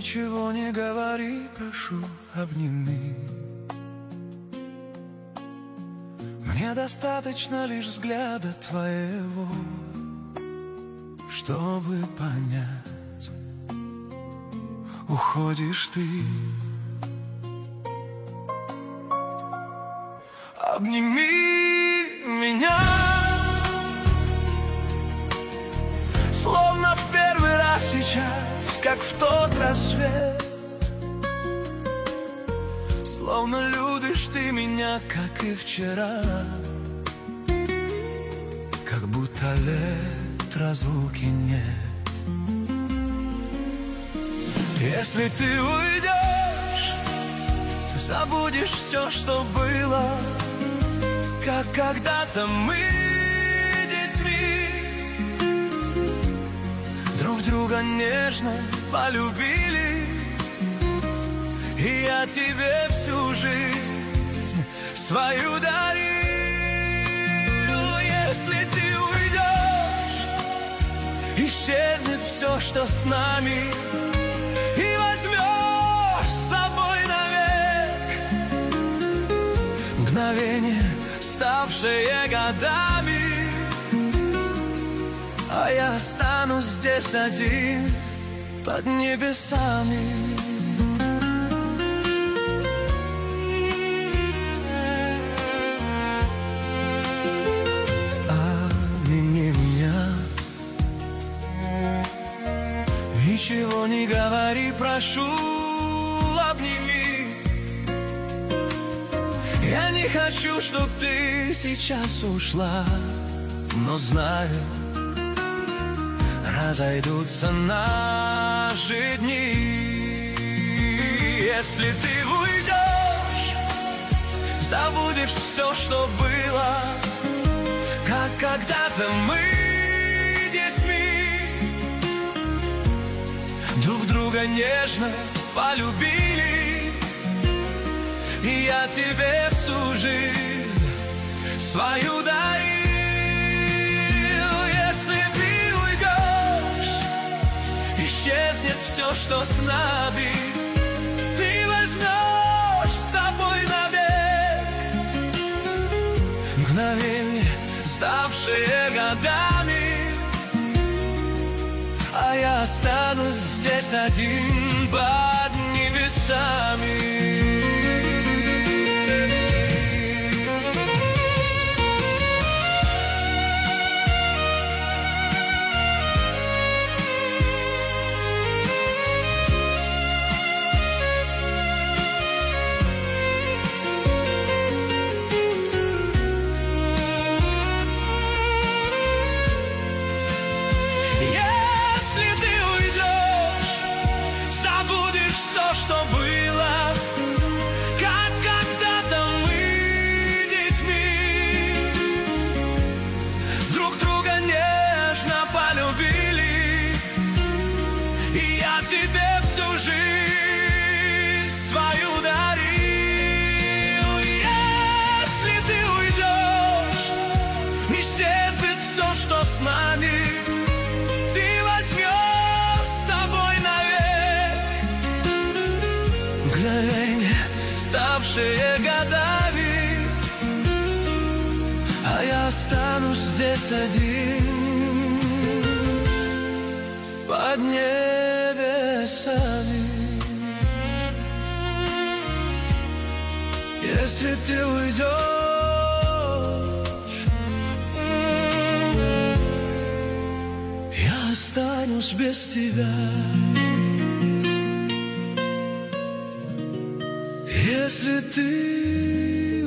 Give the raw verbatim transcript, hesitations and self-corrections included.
Ничего не говори, прошу, обними. Мне достаточно лишь взгляда твоего, чтобы понять, уходишь ты. Обними меня, словно в первый раз сейчас, как в тот рассвет. Словно любишь ты меня, как и вчера, как будто лет разлуки нет. Если ты уйдешь, ты забудешь все, что было, как когда-то мы детьми друг друга нежно полюбили. И я тебе всю жизнь свою дарил. Если ты уйдешь, исчезнет все, что с нами, и возьмешь с собой навек мгновение, ставшее годами. А я останусь здесь один под небесами. Ничего не говори, прошу, обними. Я не хочу, чтоб ты сейчас ушла, но знаю, разойдутся наши дни. Если ты уйдешь, забудешь все, что было, как когда-то мы детьми друг друга нежно полюбили. И я тебе всю жизнь свою дарил. Если ты уйдешь, исчезнет все, что с нами, ты возьмешь с собой навек мгновение, ставшие годами. А я останусь здесь один под небесами. Что было, как когда-то мы детьми друг друга нежно полюбили. И я тебе всю жизнь свою дарил. Если ты уйдешь, исчезнет все, что с нами, ты возьмешь с собой мгновение, ставшие годами. А я останусь здесь один под небесами. Если ты уйдешь, я останусь без тебя. Если ты